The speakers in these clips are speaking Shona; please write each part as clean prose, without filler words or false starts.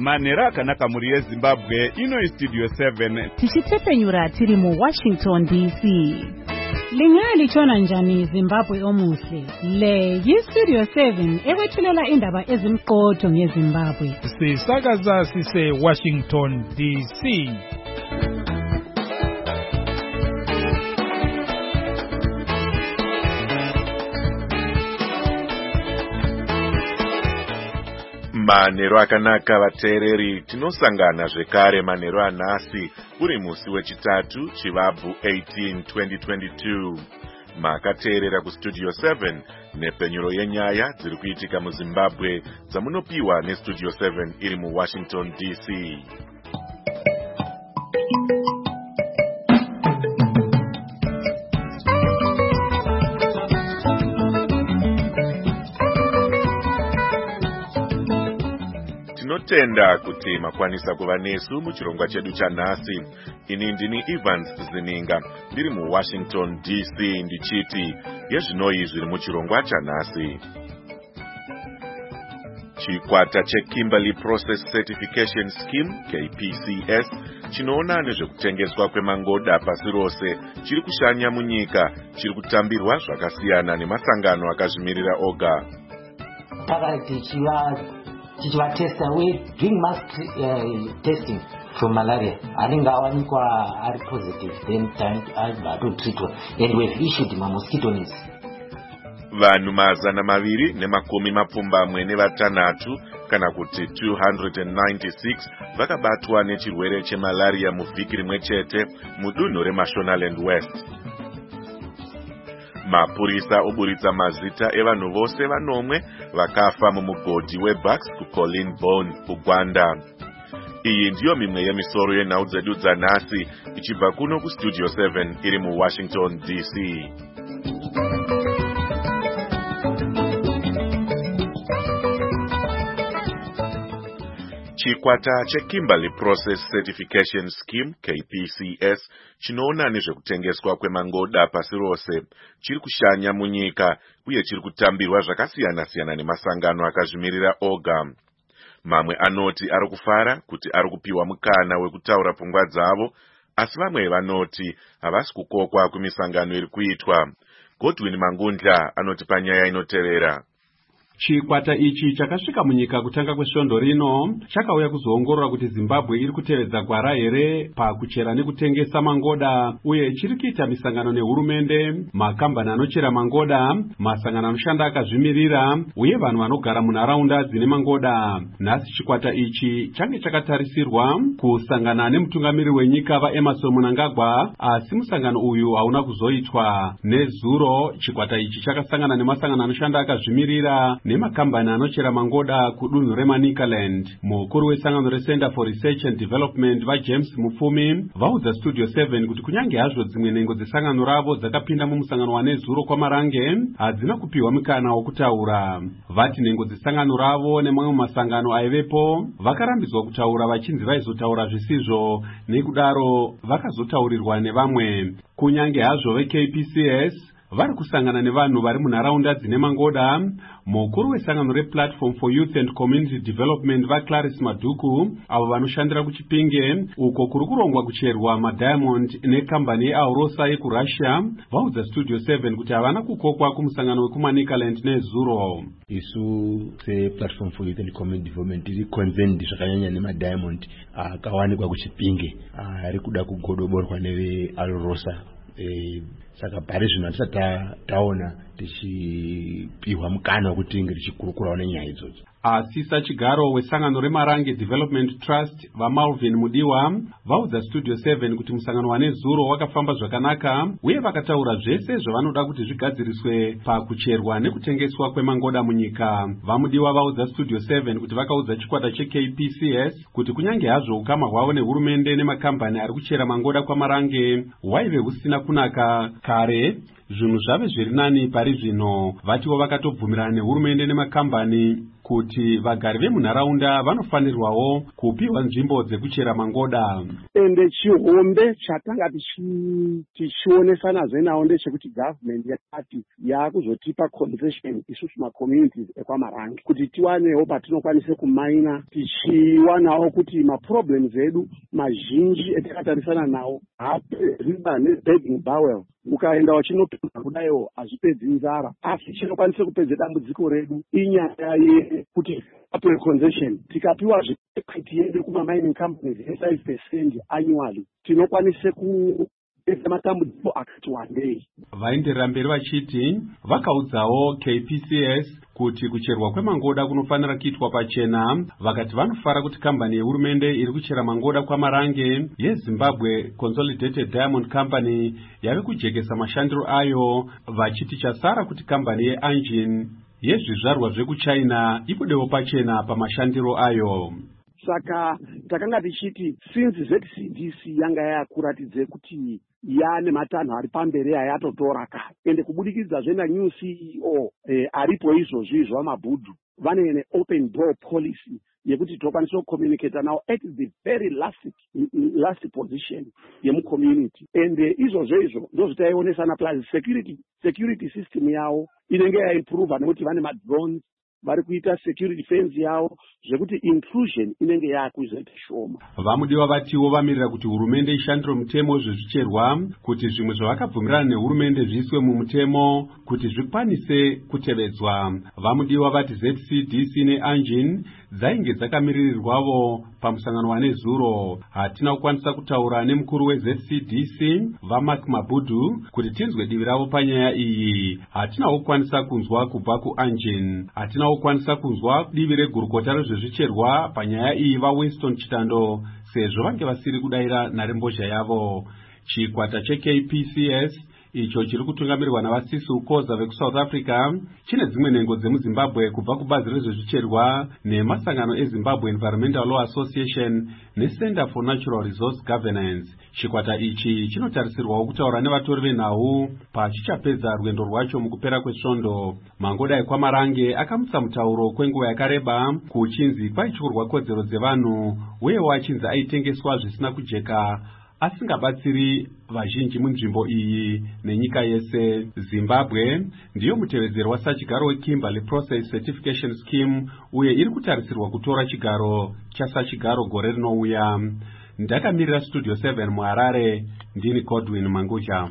manhero akanaka muri yeZimbabwe. Ino Studio 7 tichitepenyura tiri mu Washington DC. Lingali chona njani Zimbabwe omuhle. Le Studio 7 ekwethulela indaba ezimqotho ngeZimbabwe. Sisakaza sise Washington DC. Manhero akanaka vateereri, tinosangana zvekare manhero anhasi uri musi wechitatu chivabvu 18 2022. Makateerera kuStudio 7 nepenyuro yenyaya dziri kuitika muZimbabwe dzamunopiwa neStudio 7 iri muWashington DC. Tinotenda kuti makwanisa kuva nesu muchirongwa chedu chanhasi. Ini ndini Evans Zininga ndiri muWashington DC ndichiti yezvinoi zviri muchirongwa chanhasi. Chikwata cheKimberley Process Certification Scheme KPCS chinoona nezvekutengeswa kwemangoda pasi rose chiri kushanya munyika, chiri kutambirwa zvakasiyana nemasangano akazvimirira oga. Tichivatesta, we're doing mass testing for malaria. Anenge awanikwa ari positive, then time atotreatwa, and we've issued mosquito nets. Vanhu 226 kana kuti 296 vakabatwa nechirwere chemalaria muvhiki rimwe chete mudunhu reMashonaland West. Mapurisa oburitsa mazita evanhu vose vanomwe vakafa mumugodhi weBucks kuColleen Bawn kuGwanda. Iyi ndiyo mimwe yemisoro yenhau dzedu dzanhasi ichibva kuno kuStudio 7 iri muWashington DC. Chikwata cheKimberley Process Certification Scheme KPCS chinoona nezvekutengeswa kwemangoda pasi rose chiri kushanya munyika uye chiri kutambirwa zvakasiyana-siyana nemasangano akazvimirira oga. Mamwe anoti ari kufara kuti ari kupiwa mukana wekutaura pfungwa dzavo, asi vamwe vanoti havasi kukokwa kumisangano iri kuitwa. Godwin Mangundla anoti panyaya inotevera. Chikwata ichi chakasvika munyika kutanga kwesvondo rino chakauya kuzoongorora kuti Zimbabwe iri kutevedza gwara here pakuchera nekutengesa mangoda, uye chiri kuita misangano nehurumende, makambani anochera mangoda, masangano anoshanda akazvimirira uye vanhu vanogara munharaunda dzine mangoda. Nhasi chikwata ichi change chakatarisirwa kusangana nemutungamiriri wenyika vaEmmerson Mnangagwa, asi musangano uyu hauna kuzoitwa. Nezuro chikwata ichi chakasangana nemasangano anoshanda akazvimirira nemakambani anochera mangoda kudunhu reManicaland. Mukuru wesangano reCenter for Research and Development vaJames Mupfumi vaudza Studio 7 kuti kunyange hazvo dzimwe nhengo dzesangano ravo dzakapinda mumusangano wanezuro kwamarange, hadzina kupiwa mukana wokutaura. Vati nhengo dzesangano ravo nemamwe masangano aivepo vakarambidzwa kutaura vachinzi vaizotaura zvisizvo, nekudaro vakazotaurirwa nevamwe. Kunyange hazvo veKPCS vari kusangana nevanhu vari munharaunda dzine mangoda, mukuru wesangano rePlatform for Youth and Community Development vaClarice Maduku avo vanoshandira kuChipinge uko kuri kurongwa kucherwa madiamond nekambani yeAurosa yekuRussia vaudza Studio 7 kuti havana kukokwa kumusangano wekuManicaland nezuro. Isu sePlatform for Youth and Community Development tiri concerned zvakanyanya nemadiamond akawanikwa kuChipinge ari kuda kugodoborwa neveAurosa. Saka pari zvino hatisati taona tichipiwa mukana wekuti tinge tichikurukurawo nenyaya idzodzo. Asisa chigaro wesangano reMarange Development Trust vaMalvin Mudiwa vaudza Studio 7 kuti musangano wanezuro wakafamba zvakanaka uye vakataura zvese zvavanoda kuti zvigadziriswe pakucherwa nekutengeswa kwemangoda munyika. VaMudiwa vaudza Studio 7 kuti vakaudza chikwata cheKPCS kuti kunyange hazvo ukama hwavo nehurumende nemakambani ari kuchera mangoda kwamarange hwaive husina kunaka kare, zvinhu zvave zviri nani pari zvino. Vatiwo vakatobvumirana nehurumende nemakambani kuti vagari vemunharaunda vanofanirwawo kupiwa nzvimbo dzekuchera mangoda. Ende chihombe chatanga tichionesa nazvo nawo ndechekuti government yakati yakuzotipa concession isusu macommunities ekwaMarange kuti tiwanewo patinokwanisa kumaina tichiwanawo kuti maproblems edu mazhinji etakatarisana nawo riba nebedding bowel ukaenda wachinopinda kudaiwo hazvipedzi nzara asi chinokwanisa kupedza dambudziko redu inyaya yekuti apiwe concession tikapiwa equity yedu kuma-mining companies 5% annually tinokwanisa kupedza matambudziko akati wandei. Vaenderera mberi vachiti vakaudzawo KPCS kuti kucherwa kwemangoda kunofanira kuitwa pachena. Vakati vanofara kuti kambani yehurumende iri kuchera mangoda kwaMarange yeZimbabwe Consolidated Diamond Company yave kujekesa mashandiro ayo, vachiti chasara kuti kambani yeAngin yezvizvarwa zvekuChina ibudewo pachena pamashandiro ayo. Saka takanga tichiti since ZCDC yanga yakuratidze kuti yane matanho ari pamberi ayatotora kare ende kubudikidza zvena new CEO aripo izvozvo vamabhudhu vane open door policy yekuti tokwanisa kucommunicate nawo at the very last position yemucommunity ende izvozvo ndozvitaionesana plus security system yawo inenge yaimprova nekuti vane madrones vari kuita security fence yawo zvekuti intrusion inenge yakuzoita shoma. Vamudiwa vatiwo vamirira kuti hurumende ishandire mutemo zvezvicherwa kuti zvimwe zvavakabvumirana nehurumende zviiswe mumutemo kuti zvikwanise kutevedzwa. Vamudiwa vati ZCDC neAngin dzainge dzakamiririrwavo pamusangano wanezuro. Hatina kukwanisa kutaura nemukuru weZCDC vaMark Mabudhu kuti tinzwe divi ravo panyaya iyi. Hatina kukwanisa kunzwa kubva kuAngin. Hatina kukwanisa kunzwa divi regurukota rezvezvicherwa panyaya iyi vaWinston Chitando sezvo vange vasiri kudayira nharembozha yavo. Chikwata cheKPCS icho chiri kutungamirirwa navasisu Koza vekuSouth Africa chine dzimwe nhengo dzemuZimbabwe kubva kubazi rezvezvicherwa nemasangano eZimbabwe Environmental Law Association neCenter for Natural Resource Governance. Chikwata ichi chinotarisirwawo kutaura nevatori venhau pachichapedza rwendo rwacho mukupera kwesvondo. Mangoda ekwaMarange akamutsa mutauro kwenguva yakareba kuchinzi kwaityorwa kodzero dzevanhu uyewo achinzi aitengeswa zvisina kujeka asingabatsiri vazhinji munzvimbo iyi nenyika yese. Zimbabwe ndiyo mutevedzeri wasachigaro weKimberley Process Certification Scheme uye iri kutarisirwa kutora chigaro chasachigaro gore rinouya. Ndakamirira Studio 7 muHarare, ndini Godwin Mangucha.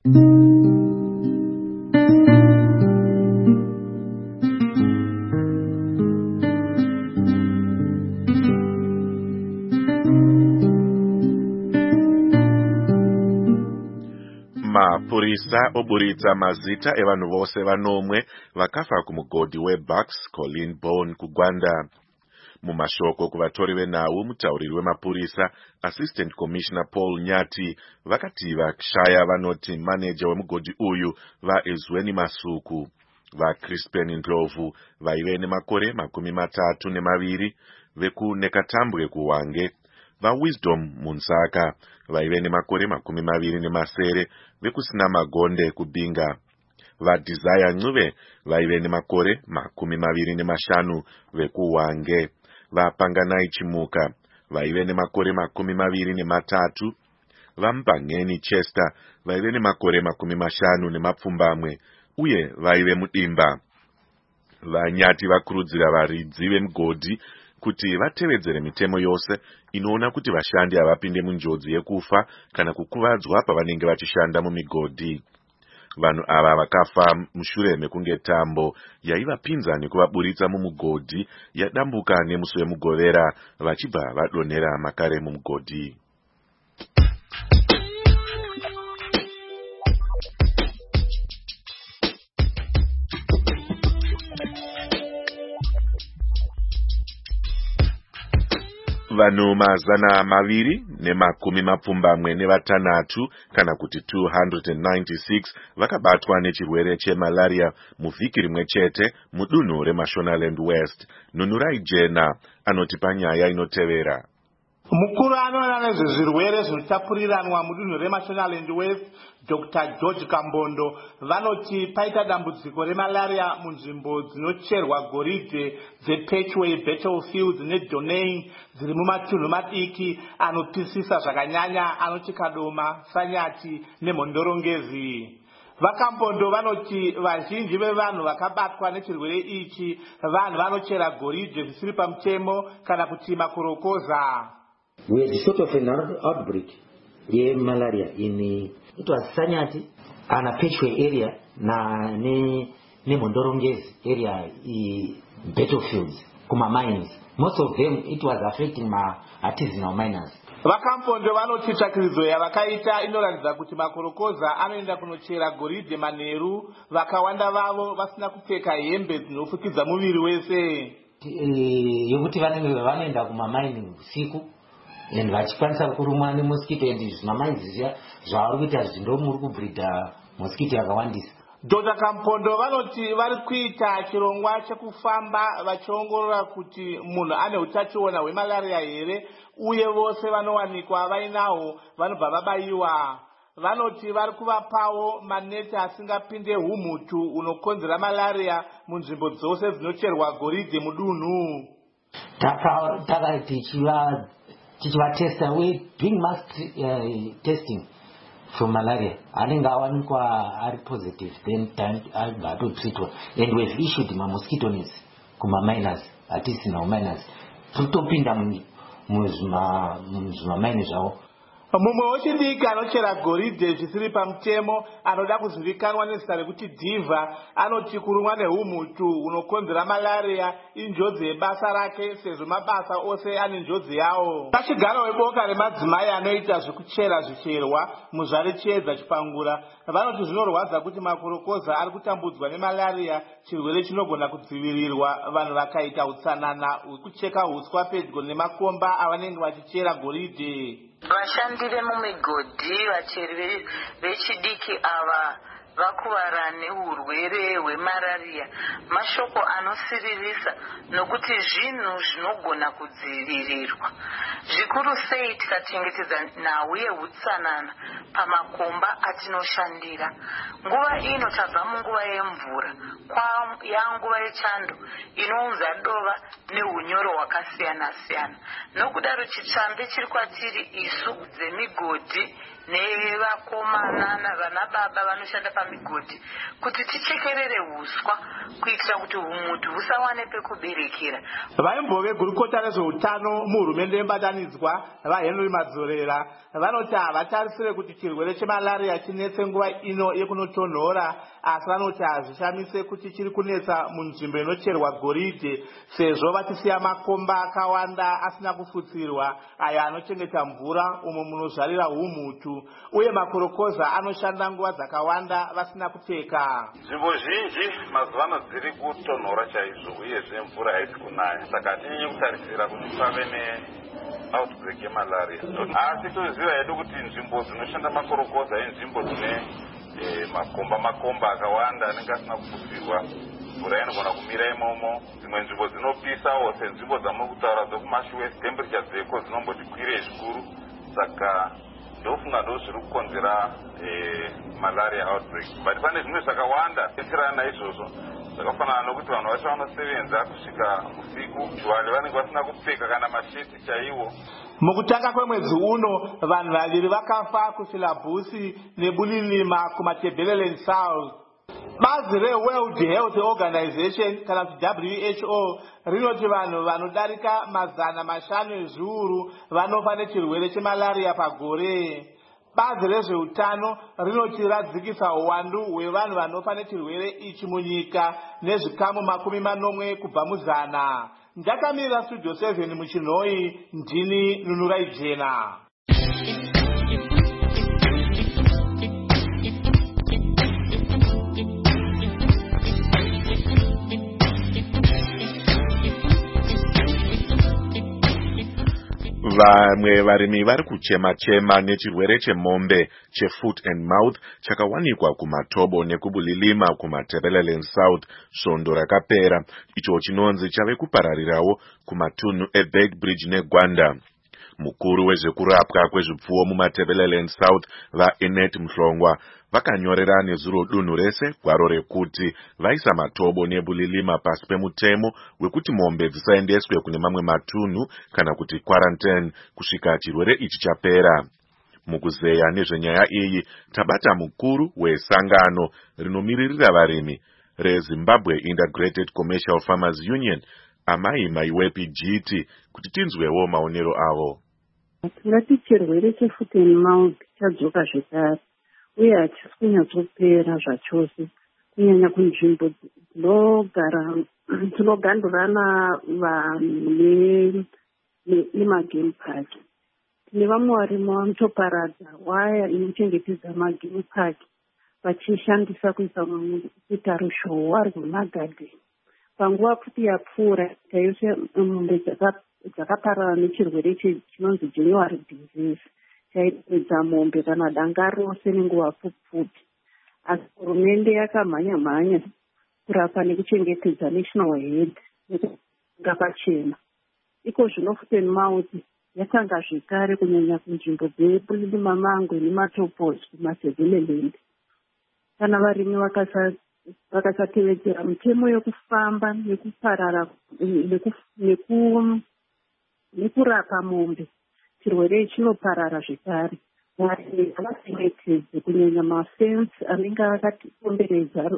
Mapurisa oburitsa mazita evanhu vose vanomwe vakafa kumugodhi weBucks Colleen Bone kuGwanda. Mumashoko kuvatori venhau, mutauriri wemapurisa Assistant Commissioner Paul Nyati vakati vakshaya vanoti manager wemugodhi uyu vaEzweni Masuku, vaCrispin Ndlovu vaive nemakore 32, vekuNekatambwe kuHwange, vaWisdom Munsaka vaive nemakore 27, vekuSinamagonde kuBinga, vaDesire Ncube vaive nemakore 25, vekuHwange, vaPanganai Chimuka vaive nemakore 23, vaMbangeni Chester vaive nemakore 50 uye vaive muDimba. Vanyati vakurudzira varidzi vemugodhi kuti vatevedzere mitemo yose inoona kuti vashandi havapinde munjodzi yekufa kana kukuvadzwa pavanenge vachishanda mumigodhi. Vanhu ava vakafa mushure mekunge tambo yaivapinza nekuvaburitsa mumugodhi yadambuka nemusi wemugovera vachibva vadonhera makare mumugodhi. Vanhu 226 kana kuti 296 vakabatwa nechirwere chemalaria muvhiki rimwe chete mudunhu reMashonaland West. Nunurai Jena anoti panyaya inotevera. Mukuru anoona nezvezvirwere zvinotapuriranwa mudunhu reMashonaland West, Dr. George Kambondo, vanoti paita dambudziko remalaria munzvimbo dzinocherwa goridhe dzePetchway, Battlefields neDonane dziri mumatunhu madiki anopisisa zvakanyanya anoti Kadoma, Sanyati neMhondorongezi. Vakambondo vanoti vazhinji vevanhu vakabatwa nechirwere ichi vanhu vanochera goridhe zvisiri pamutemo kana kuti makorokoza. We had sort of an outbreak of malaria in it was Sanyati and a Petchway area na ne Mondorongezi area Battlefields kuma mines. Most of them it was affecting my artisanal miners. Vakambondo vanoti tsvakiridzo yavakaita inoratidza kuti makorokoza anoenda kunochera goridhe manheru, vakawanda vavo vasina kupfeka hembe dzinofukidza muviri wese. Yokuti vanenge vanoenda kuma mining usiku and vachikwanisa kurumwa nemosquito and zvimamines zviya zvavari kuita zvindomuri kubreedha mosquito yakawandisa. Dr. Kambondo vanoti vari kuita chirongwa chekufamba vachiongorora kuti munhu ane utachiona hwemalaria here uye vose vanowanikwa vainawo vanobva vabayiwa. Vanoti vari kuvapawo maneti asingapinde humhutu unokonzera malaria munzvimbo dzose dzinocherwa goridhe mudunhu. Tichivatesta, we doing mass testing for malaria. Anenge awanikwa ari positive, then time atotreatwa, and we've issued mosquito nets kuma miners, artisanal miners. Tutopinda muzvimamaini zvavo. Mumwe wechidiki anochera goridhe zvisiri pamutemo anoda kuzivikanwa nezita rekuti Diva anoti kurumwa nehumhutu unokonzera malaria injodzi yebasa rake sezvo mabasa ose ane njodzi yawo. Pachigaro weboka remadzimai anoita zvekuchera zvicherwa muzvare chiedza Chipangura vanoti zvinorwadza kuti makorokoza ari kutambudzwa nemalaria, chirwere chinogona kudzivirirwa vanhu vakaita utsanana hwekucheka huswa pedyo nemakomba avanenge vachichera goridhe. Vashandire mumigodhi vacheri vechidiki ava vakuvara neurwere hwemararia. Mashoko anosiririsa nokuti zvinhu zvinogona kudzivirirwa. Zvikuru sei tikachengetedza nhau yeutsanana pamakomba atinoshandira. Nguva ino tabva munguva yemvura yanguva yechando inounza dova neunyoro hwakasiyana siyana. Nokudaro chitsvambe chiri kwatiri isu dzemigodhi nevakomana navanababa vanoshanda pamigodhi kuti tichekerere huswa kuitira kuti humhutu husawane pekuberekera. Vaimbove gurukota rezveutano muhurumende yebatanidzwa vaHenry Madzorera vanoti havatarisire kuti chirwere chemalaria chinetse nguva ino yekunotonhora, asi vanoti hazvishamise kuti chiri kunetsa munzvimbo inocherwa goridhe sezvo vachisiya makomba akawanda asina kufutsirwa aya anochengeta mvura umo munozvarira humhutu, uye makorokoza anoshanda nguva dzakawanda vasina kupfeka. Nzvimbo zhinji mazuvano dziri kutonhora chaizvo uyezve mvura haisi kunaya, saka hatinyanyi kutarisira kuti pave outbreak yemalaria. Asi toziva hedu kuti nzvimbo dzinoshanda makorokoza inzvimbo dzine makomba akawanda anenge asina kufutsirwa, mvura inogona kumira imomo. Dzimwe nzvimbo dzinopisawo senzvimbo dzamuri kutaura dzokuMashuwest, temperature dzeko dzinomboti kwirei zvikuru, saka ndofunga ndo zviri kukonzera malaria outbreak. But pane zvimwe zvakawanda etserana naizvozvo zvakafanana nokuti vanhu vacho vanosevenza kusvika usiku, vanhu vanenge vasina kupfeka kana masheti chaiwo. Mukutanga kwemwedzi uno vanhu vaviri vakafa kuSilabhusi neBulilima kumaTebeleland South. Bazi reWorld Health Organization kana kuti WHO rinoti vanhu vanodarika 500 ezviuru vanofa nechirwere chemalaria pagore. Bazi rezveutano rinoti radzikisa uwandu hwevanhu vanofa nechirwere ichi munyika nezvikamu 40 kubva muzana. Ndakamirira Studio 7 muChinhoi, ndini Nunurai Jena. Vamwe varimi vari kuchema-chema nechirwere chemombe chefoot and mouth chakawanikwa kumatobo nekuBulilima kumaTebeleland South svondo rakapera, icho chinonzi chave kupararirawo kumatunhu eBagbridge neGwanda. Mukuru wezvekurapwa kwezvipfuwo muMatabeleland South vaEnet Mhlongwa vakanyorera nezuro dunhu rese gwaro rekuti vaisa matobo nebulilima pasi pemutemo wekuti mombe dzisaendeswe kune mamwe matunhu kana kuti quarantine kusvika chirwere ichi chapera. Mukuzeya nezvenyaya iyi tabata mukuru wesangano rinomiririra varimi reZimbabwe Integrated Commercial Farmers Union Amai Maiwepi Jiti kuti tinzwewo maonero avo. Ngati chirwere chefoot and mouth chadzoka zvekare uye hachisi kunyatsopera zvachose kunyanya kunzvimbo dzinogandurana vanhu nemagame park. Tine vamwe varimi vanotoparadza waya inochengetedza magame park vachishandisa kuita ruzhowa rwemagadheni. Panguva futi yapfuura yose mombe dzakaparara nechirwere chinonzi January disease chaipedza mombe kana danga rose nenguva pfupi. Asi hurumende yakamhanya kurapa nekuchengetedza national head nekuga pachena. Iko zvino foot and mouth yatanga zvekare kunyanya kunzvimbo dzebulilima mangwe nematopos kuMatabeleland. Kana varimi vakasatevedzera mitemo yokufamba nekuparara nekurapa mombe, chirwere chinoparara zvekare. Varimi ngavachengetedze kunyanya mafensi anenge akatikomberedza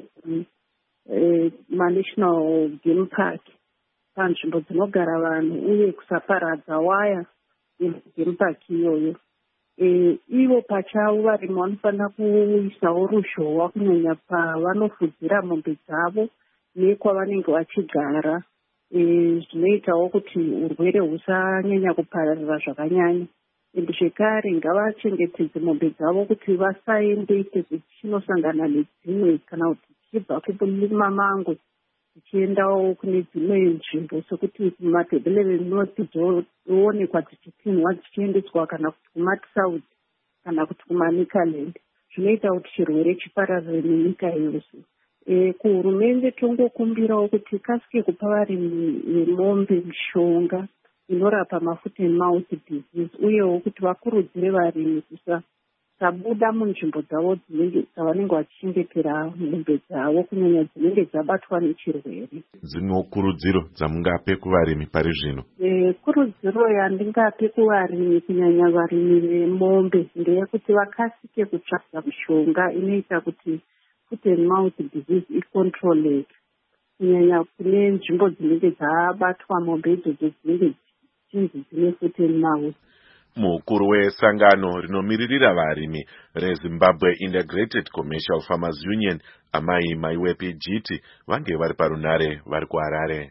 manational game park panzvimbo dzinogara vanhu uye kusaparadza waya game park iyoyo. Ivo pachavo varimi vanofanira kuisawo ruzhowa kunyanya pavanofudzira mombe dzavo nekwavanenge vachigara. Zvinoitawo kuti urwere husanyanya kupararira zvakanyanya. Ende zvekare ngavachengetedze mombe dzavo kuti vasaendese dzichinosangana nedzimwe kana kuti dzichibva kubulilima mangwe dzichiendawo kune dzimwe nzvimbo sekuti kuMatabeleland North dzoonekwa dzichipinhwa dzichiendeswa kana kuti kuMatsauth kana kuti kuManicaland. Zvinoita kuti chirwere chipararire nenyika yose. Kuhurumende tongokumbirawo kuti ikasike kupa varimi vemombe mishonga inorapa mafoot and mouth disease uyewo kuti vakurudzire varimi kusabuda munzvimbo dzavo dzavanenge vachichengetera mombe dzavo kunyanya dzinenge dzabatwa nechirwere. Dzimwe kurudziro dzamungape kuvarimi pari zvino? Kurudziro yandingape kuvarimi kunyanya varimi vemombe ndeyekuti vakasike kutsvaga mishonga inoita kuti foot and mouth disease icontroleke kunyanya kune nzvimbo dzinenge dzabatwa mombe idzodzo dzinenge chinzi dzine foot and mouth. Mukuru wesangano rinomiririra varimi reZimbabwe Integrated Commercial Farmers Union Amai Maiwepi Jiti vange vari parunare vari kuHarare.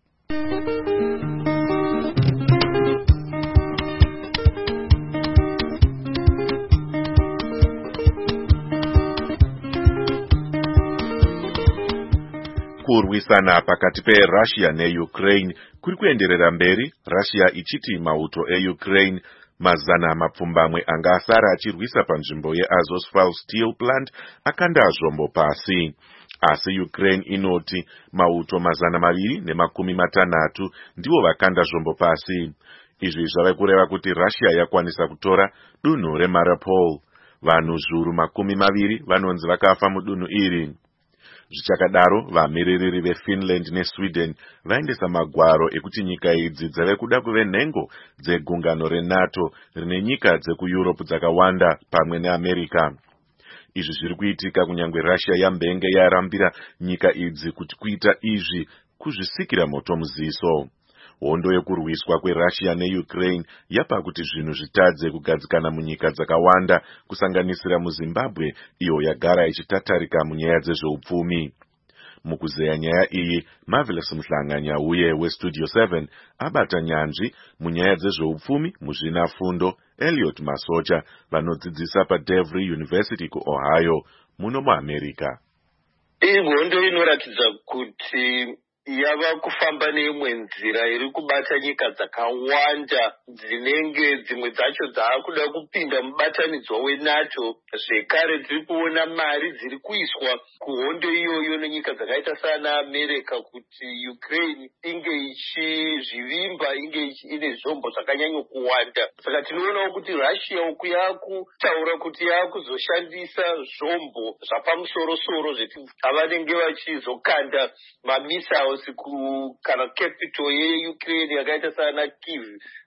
Kurwisana pakati peRussia neUkraine kuri kuenderera mberi, Russia ichiti mauto eUkraine mazana mapfumbamwe anga asara achirwisa panzvimbo yeAzovstal Steel Plant akanda zvombo pasi. Asi Ukraine inoti mauto mazana 260 ndivo vakanda zvombo pasi. Izvi zvave kureva kuti Russia yakwanisa kutora dunhu reMariupol. Vanhu zviuru 20 vanonzi vakafa mudunhu iri. Zvichakadaro, vamiririri veFinland neSweden vaendesa magwaro ekuti nyika idzi dzave kuda kuve nhengo dzegungano reNATO rine nyika dzekuEurope dzakawanda pamwe neAmerica. Izvi zviri kuitika kunyange Russia yambenge yarambira nyika idzi kuti kuita izvi kuzvisikira moto muziso. Hondo yekurwiswa kweRussia neUkraine yapa kuti zvinhu zvitadze kugadzikana munyika dzakawanda kusanganisira muZimbabwe iyo yagara ichitatarika munyaya dzezveupfumi. Mukuzeya nyaya iyi, Marvelous Mhlanganyauye weStudio 7 abata nyanzvi munyaya dzezveupfumi muzvinafundo Elliot Masocha vanodzidzisa paDevry University kuOhio muno muAmerica. Hondo inoratidza kuti yava kufamba neimwe nzira iri kubata nyika dzakawanda dzinenge dzimwe dzacho dzaakuda kupinda mubatanidzwa weNATO. Zvekare tiri kuona mari dziri kuiswa kuhondo iyoyo nenyika dzakaita sana America kuti Ukraine inge ichizvivimba, inge ine zvombo zvakanyanya kuwanda. Saka tinoonawo kuti Russia uku yakutaura kuti yakuzoshandisa zvombo zvapamusoro-soro avanenge vachizokanda mamissiles kana capital yeUkraine yakaita sana Kyiv.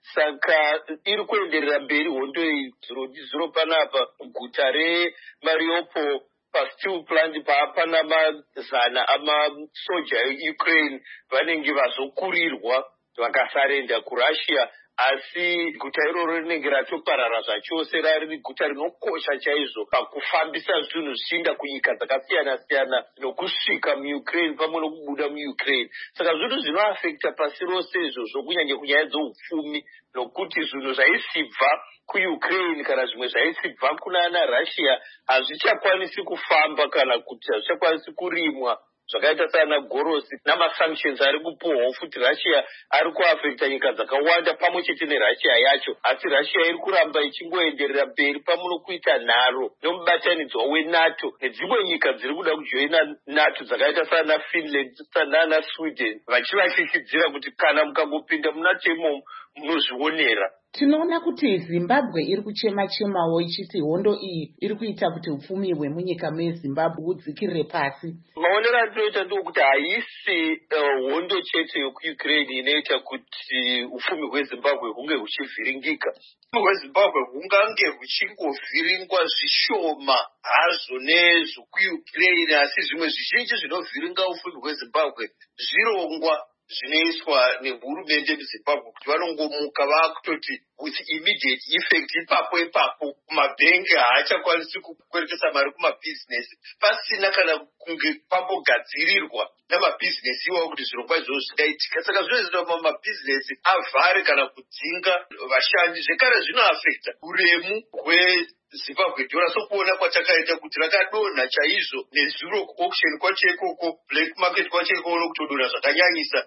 Saka iri kuenderera mberi hondo iyi. Zuro panapa guta reMariupol pasteel plant paapana mazana amasoja eUkraine vanenge vazokurirwa vakasarenda kuRussia. Asi guta iroro rinenge ratoparara zvachose, rari guta rinokosha chaizvo pakufambisa zvinhu zvichienda kunyika dzakasiyana-siyana nokusvika muUkraine pamwe nokubuda muUkraine. Saka zvinhu zvinoafekta pasi rose izvozvo, kunyanya kunyaya dzeupfumi, nokuti zvinhu zvaisibva kuUkraine kana zvimwe zvaisibva kuna Russia hazvichakwanisi kufamba kana kuti hazvichakwanisi kurimwa. Zvakaita sana gorosi namasanctions ari kupuhwawo futi Russia ari kuafekta nyika dzakawanda pamwe chete neRussia yacho. Asi Russia iri kuramba ichingoenderera mberi pamwe nokuita nharo nomubatanidzwa weNATO nedzimwe nyika dziri kuda kujoina NATO dzakaita sana Finland nana Sweden, vachivashishiridzira kuti kana mukangopinda muNATO imomo munozvionera. Tinoona kuti Zimbabwe iri kuchema-chemawo ichiti hondo iyi iri kuita kuti upfumi hwemunyika meZimbabwe hudzikirire pasi. Maonero andinoita ndokuti haisi hondo chete yokuUkraine inoita kuti upfumi hweZimbabwe hunge huchivhiringika. Upfumi hweZimbabwe hungange huchingovhiringwa zvishoma hazvo nezvokuUkraine, asi zvimwe zvizhinji zvinovhiringa upfumi hweZimbabwe zvirongwa zvinoiswa nehurumende muZimbabwe kuti vanongomuka vakutoti with immediate effect ipapo kumabhengi haachakwanisi kukweretesa mari kumabhizinesi pasina kana kunge pambogadzirirwa namabhizinesi iwawo kuti zvirongwa izvozvo zvingaitika. Saka zvinoizwa mabhizinesi avhare kana kudzinga vashandi. Zvekare zvinoafekta uremu hweZimbabwe dollar, sokuona kwatakaita kuti rakadonha chaizvo, nezuro auction kwacho ikoko, black market kwacho ikoko nokutodonha zvakanyanyisa.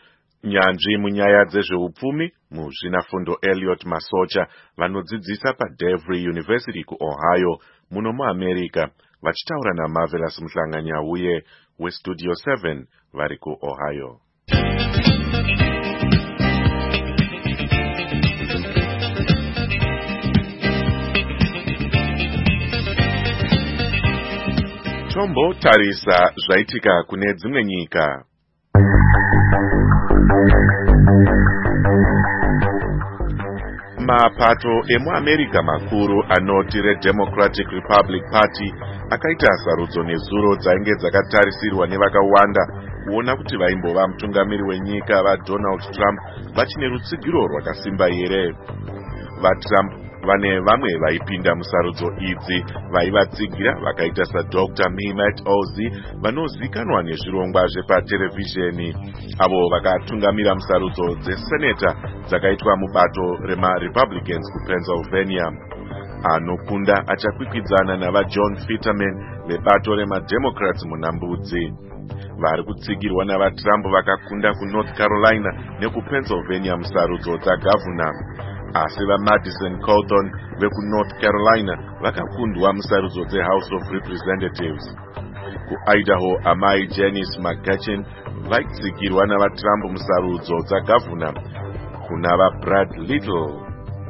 Nyanzvi munyaya dzezveupfumi muzvinafundo Elliot Masocha vanodzidzisa paDevry University kuOhio muno muAmerica, vachitaura naMarvelous Muhlanganyauye weStudio 7 vari kuOhio. Tombo tarisa zvaitika kune dzimwe nyika. Mapato emuAmerica makuru anoti reDemocratic Republic Party akaita sarudzo nezuro dzainge dzakatarisirwa nevakawanda kuona kuti vaimbova mutungamiri wenyika vaDonald Trump vachine rutsigiro rwakasimba here. VaTrump vane vamwe vaipinda musarudzo idzi vaivatsigira vakaita saDr. Mehmet Oz vanozikanwa nezvirongwa zvepaterevhizheni, avo vakatungamira musarudzo dzeseneta dzakaitwa mubato remaRepublicans kuPennsylvania. Anokunda achakwikwidzana navaJohn Fetterman vebato remademocrats munhambudzi. Vari kutsigirwa navaTrump vakakunda kuNorth Carolina nekuPennsylvania musarudzo dzagavhuna. Asi vaMadison Cawthorn vekuNorth Carolina vakakundwa musarudzo dzeHouse of Representatives. KuIdaho amai Janice McGetchen vaitsigirwa navaTrump musarudzo dzagavhuna. Kuna vaBrad Little.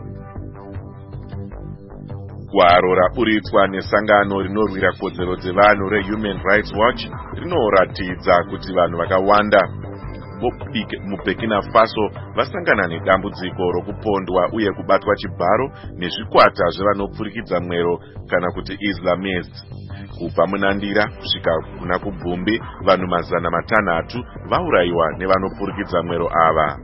Gwaro rapuritswa nesangano rinorwira kodzero dzevanhu reHuman Rights Watch rinoratidza kuti vanhu vakawanda muBurkina Faso vasangana nedambudziko rokupondwa uye kubatwa chibharo nezvikwata zvevanopfurikidza mwero kana kuti Islamists. Kubva munandira kusvika kuna kubvumbi vanhu 600 vaurayiwa nevanopfurikidza mwero ava.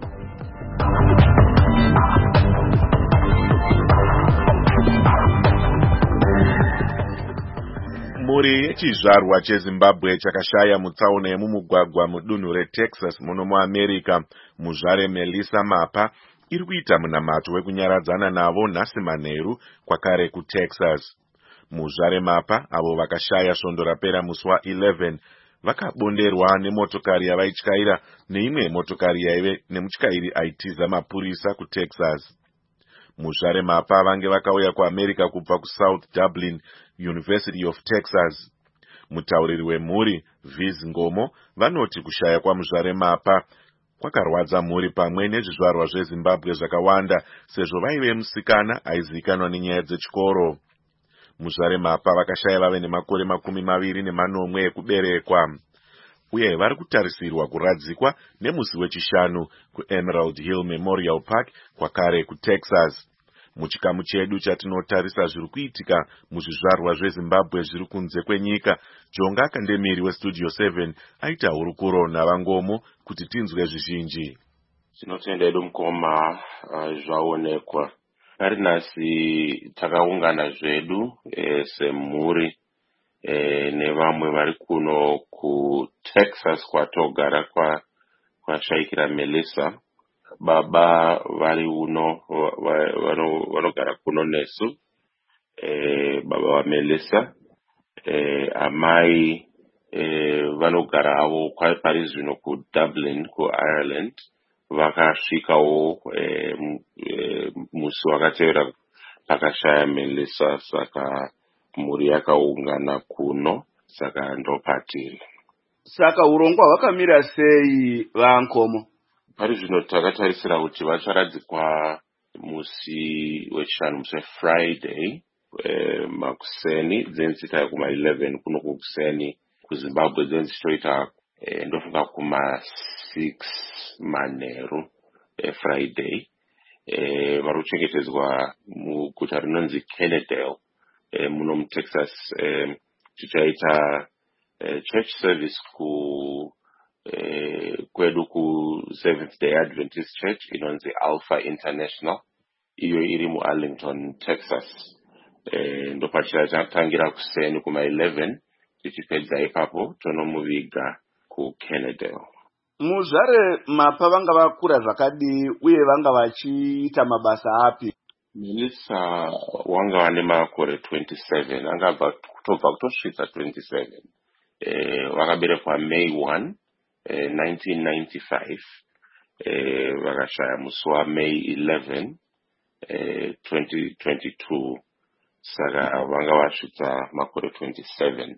Mhuri yechizvarwa cheZimbabwe chakashaya mutsaona yemumugwagwa mudunhu reTexas muno muAmerica, muzvare Melissa Mapa iri kuita munamato wekunyaradzana navo nhasi manheru kwakare kuTexas. Muzvare Mapa avo vakashaya svondo rapera musi wa11 vakabonderwa nemotokari yavaityaira neimwe motokari yaive nemutyairi aitiza mapurisa kuTexas. Muzvaremapa vange vakauya kuAmerica kubva kuSouth Dublin University of Texas. Mutauriri wemhuri Viz Ngomo vanoti kushaya kwamuzvaremapa kwakarwadza mhuri pamwe nezvizvarwa zveZimbabwe zvakawanda sezvo vaive musikana aizivikanwa nenyaya dzechikoro. Muzvaremapa vakashaya vave nemakore 24 ekuberekwa uye vari kutarisirwa kuradzikwa nemusi wechishanu kuEmerald Hill Memorial Park kwakare kuTexas. Muchikamu chedu chatinotarisa zviri kuitika muzvizvarwa zveZimbabwe zviri kunze kwenyika, Jonga Kandemiri weStudio 7 aita hurukuro naVangomo kuti tinzwe zvizhinji. Tinotenda edu mukoma zvaonekwa. Ari nhasi takaungana zvedu semhuri nevamwe vari kuno kuTexas kwatogara kwashaikira Melissa. Baba vari uno vanogara kuno nesu, baba vaMelissa. Amai vanogara avo pari zvino kuDublin kuIreland. Vakasvikawo musi wakatevera pakashaya Melissa, saka mhuri yakaungana kuno, saka ndopatiri. Saka urongwa hwakamira sei Vankomo? Pari zvino takatarisira kuti vacharadzikwa musi wechishanu, musi Friday makuseni, dzenzita kuma11 kuno kukuseni kuZimbabwe, dzenzitoita ndofunga kuma6 manheru Friday. Vari kuchengetedzwa muguta rinonzi Kennedale muno muTexas. Tichaita church service kwedu ku-Seventh Day Adventist Church inonzi Alpha International, iyo iri muArlington, Texas. Ndopatichatangira kuseni kuma11 tichipedza ipapo tonomuviga kuKennedale. Muzvaremapa vanga vakura zvakadii uye vanga vachiita mabasa api? Melissa wanga vane makore 27, angabva kutobva kutosvitsa 27. Vakaberekwa May 1, 1995. Vakashaya musi waMay 11, 2022. Saka vanga vasvitsa makore 27.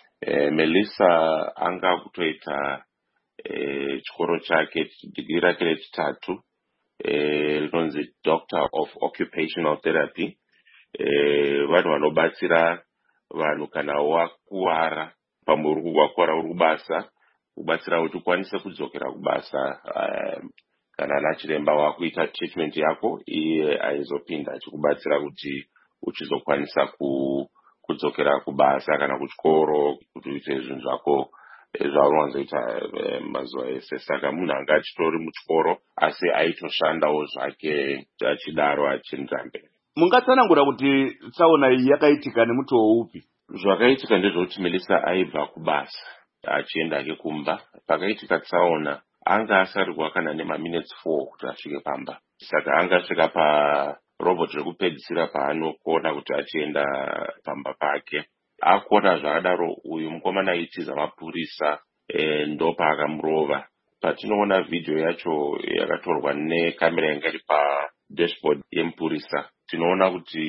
Melissa anga kutoita chikoro chake, digiri rake rechitatu, rinonzi Doctor of Occupational Therapy. Vanhu vanobatsira vanhu kana wakuwara pamwe wakuwara uri kubasa, kubatsira kuti ukwanise kudzokera kubasa. Kana nachiremba wakuita treatment yako, iye aizopinda achikubatsira kuti uchizokwanisa kudzokera kubasa kana kuchikoro, kuti uite zvinhu zvako zvaunonzoita mazuva ese. Saka munhu anga achitori muchikoro asi aitoshandawo zvake achidaro achienda mberi. Mungatsanangura kuti tsaona iyi yakaitika nemutoo upi? Zvakaitika ndezvokuti Melissa aibva kubasa achienda ke kumba. Pakaitika tsaona anga asarirwa kana nemaminutes 4 kuti asvike pamba. Saka anga asvika parobhoti rekupedzisira paanokona kuti achienda pamba pake. Akuona zvakadaro uyu mukomana aitiza mapurisa, ndopakamurova. Patinoona video yacho yakatorwa nekamera yanga iri padashboard yemupurisa, tinoona kuti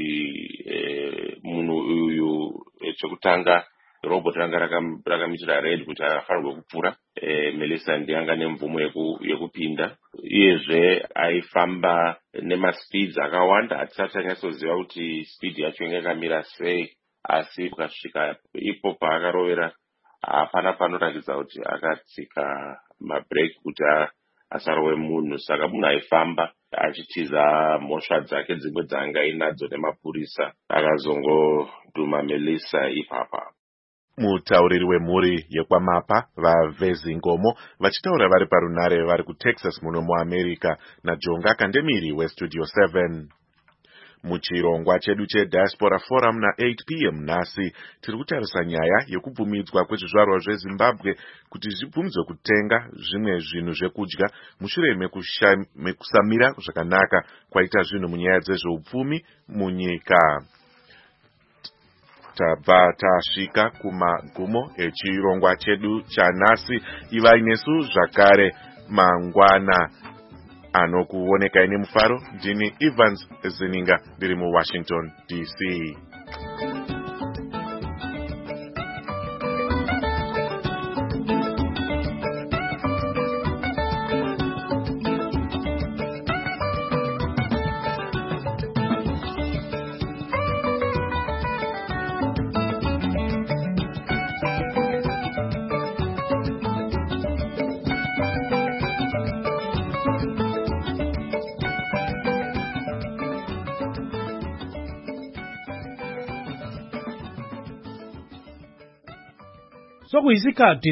munhu uyu chekutanga robot ranga rakamitira red kuti akafanirwa kupfuura. Melissa ndianga nemvumo yekupinda. Iyezve aifamba nemaspeeds akawanda. Hatisati anyatsoziva kuti speed yacho inga yakamira sei, asi ukasvika ipo paakarovera hapana panoratidza kuti akatsika mabreak kuti asarove munhu. Saka munhu aifamba achitiza mhosva dzake dzimwe dzanga ainadzo nemapurisa, akazongodhuma Melissa ipapa. Mutauriri wemhuri yekwamapa vaVezi Ngomo vachitaura vari parunare vari kuTexas muno muAmerica naJonga Kandemiri weStudio 7. Muchirongwa chedu cheDiaspora Forum na8 p.m. nhasi tiri kutarisa nyaya yekubvumidzwa kwezvizvarwa zveZimbabwe kuti zvibvumidzwe kutenga zvimwe zvinhu zvekudya mushure mekusamira zvakanaka kwaita zvinhu munyaya dzezveupfumi munyika. tabva tasvika kumagumo echirongwa chedu chanhasi. Ivai nesu zvakare mangwana anokuonekai nemufaro. Ndini Evans Zininga ndiri muWashington DC. Sokuyisikhathi